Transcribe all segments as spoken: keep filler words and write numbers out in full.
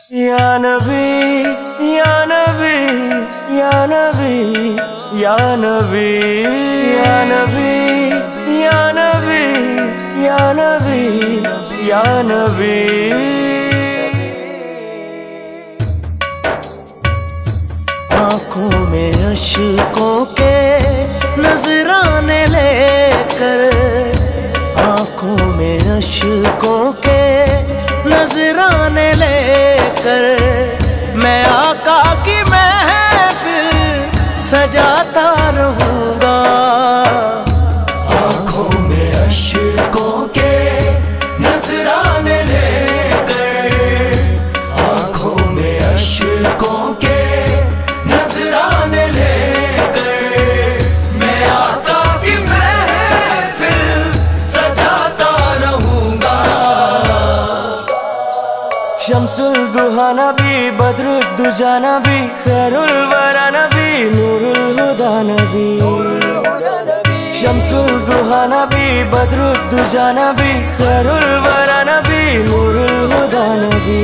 या नबी या नबी या नबी या नबी या नबी या नबी या नबी या नबी। आँखों में अश्कों के नजराने लेकर, आँखों में अश्कों के नजराने लेकर मैं आका की महफिल सजाता रहूंगा। आँखों में अश्कों के नजराने लेकर, आँखों में अश्कों के नजराने लेकर मैं आका की महफिल सजाता रहूंगा। शम्सुल दुहा नबी, बद्रुद्दुजा नबी, खैरुल वरा नबी, नूरुल हुदा नबी। शम्सुल दुहा नबी, बद्रुद्दुजा नबी, खैरुल वरा नबी, नूरुल हुदा नबी।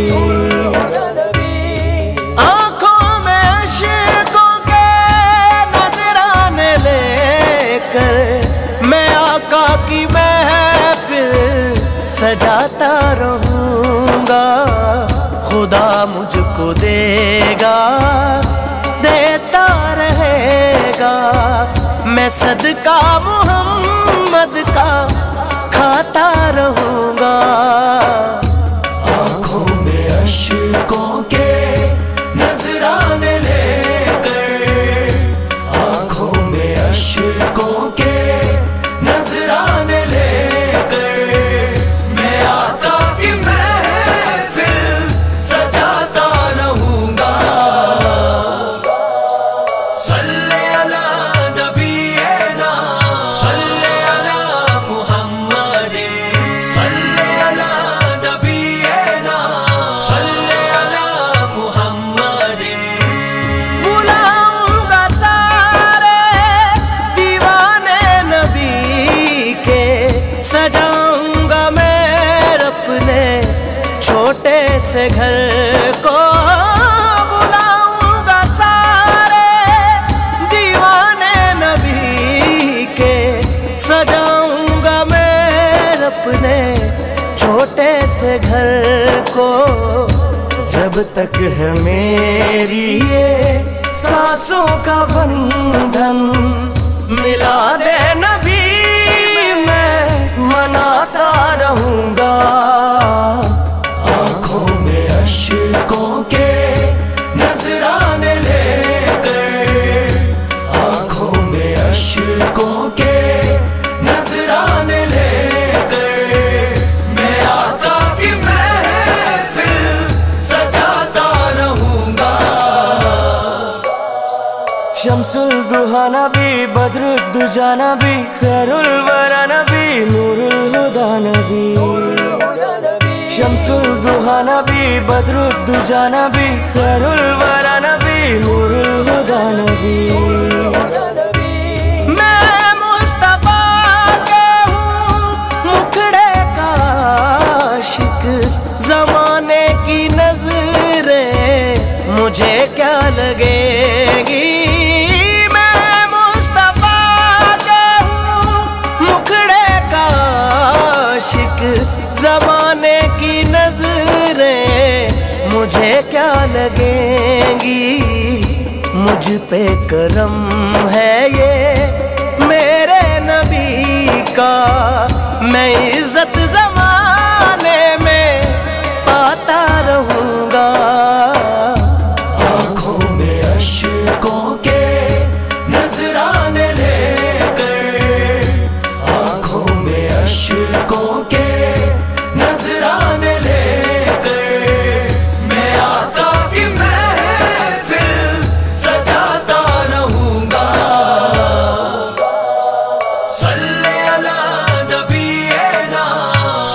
आँखों में अश्कों के नजराने लेकर मैं आका की महफिल सजाता रहूंगा। खुदा मुझको देगा देता रहेगा, मैं सदका मोहम्मद का खाता रहूंगा। आँखों में अश्कों के नजराने लेकर, आँखों में अश्कों के नजराने लेकर मैं आका की महफिल सजाता रहूंगा। सल्ले अला नबीना, सल्ले अला मुहम्मदिन, सल्ले अला नबीना, सल्ले अला मुहम्मदिन। बुलाऊंगा सारे दीवाने नबी के, सजाऊंगा मैं अपने छोटे से घर को। बुलाऊंगा सारे दीवाने नबी के, सजाऊंगा मैं अपने छोटे से घर को। जब तक है मेरी ये सांसों का बंधन, मिला दे नबी मैं मनाता रहूंगा। आँखों में अश्कों के नजराने लेकर, आँखों में अश्कों के नजराने लेकर मैं आका की महफिल सजाता रहूंगा। शम्सुल दुहा नबी, बद्रुद्दुजा नबी, खैरुल वरा नबी, नूरुल हुदा नबी। शम्सुल दुहा नबी, बद्रुद्दुजा नबी, खैरुल वरा नबी, नूरुल हुदा नबी। मैं मुस्तफा के हूँ मुखड़े का आशिक, जमाने की नजरें मुझे क्या लगेगी। मैं मुस्तफा के हूँ मुखड़े का आशिक, जमाने की नजरें मुझे क्या लगेंगी। मुझ पे करम है ये मेरे नबी का, मैं इज्जत जमाने में पाता रहूंगा। आँखों में अश्कों के नजराने लेकर, आँखों में अश्कों के नजराने लेकर मैं आका की महफिल सजाता रहूंगा। सल्ले अला नबीना,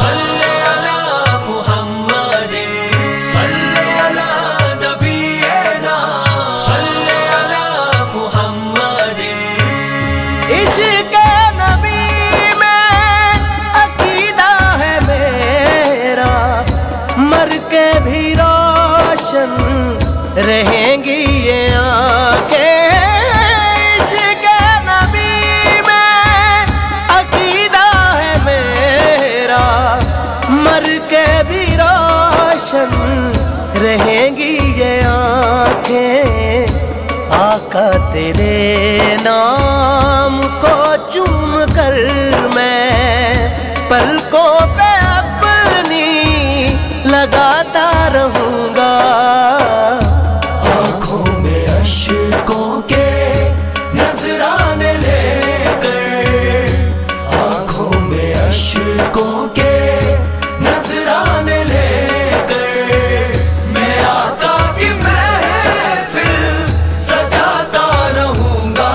रहेंगी ये आंखें। इश्क़ नबी में अकीदा है मेरा, मर के भी रोशन रहेंगी ये आंखें। आका तेरे नाम को चूम कर मैं पलकों पे अपनी लगाता रहूंगा। आँखों में अश्कों के नजराने लेकर, आँखों में अश्कों के नजराने लेकर मैं आका की महफिल सजाता रहूंगा।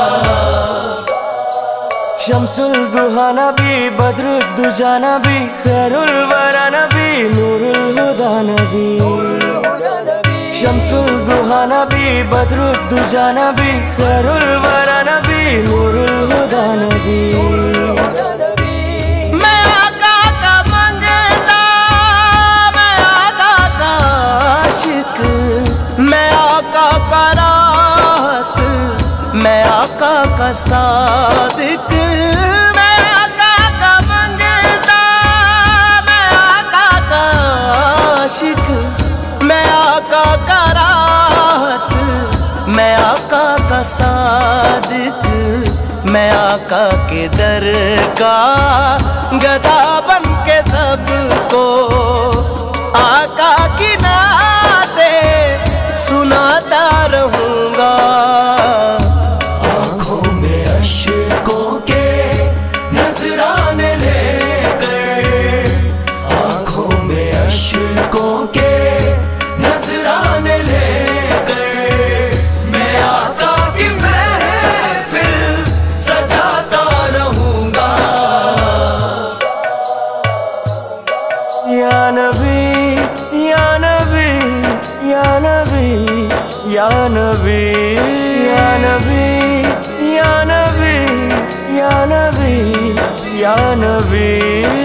शम्सुल दुहा नबी, बद्रुद्दुजा नबी, खैरुल वरा नबी, नूरुल हुदा नबी। शम्सुल दुहा नबी, बद्रुद्दुजा नबी, खैरुल वरा नबी, नूरुल हुदा नबी। मैं आका का मंगता, मैं आका का आशिक, मैं आका का राहत, मैं आका का सादिक। मैं आका का मंगता, मैं आका का आशिक, मैं आका का राहत, मैं आका का सादिक। मैं आका के दर का गदा बन के सबको आका की नातें सुनाता रहूंगा। आँखों में अश्कों के नजराने लेकर, आँखों में अश्कों के नजराने लेकर मैं आका की महफिल सजाता रहूंगा। या नबी, या नबी, या नबी, या नबी, या नबी, या नबी, या नबी, या नबी।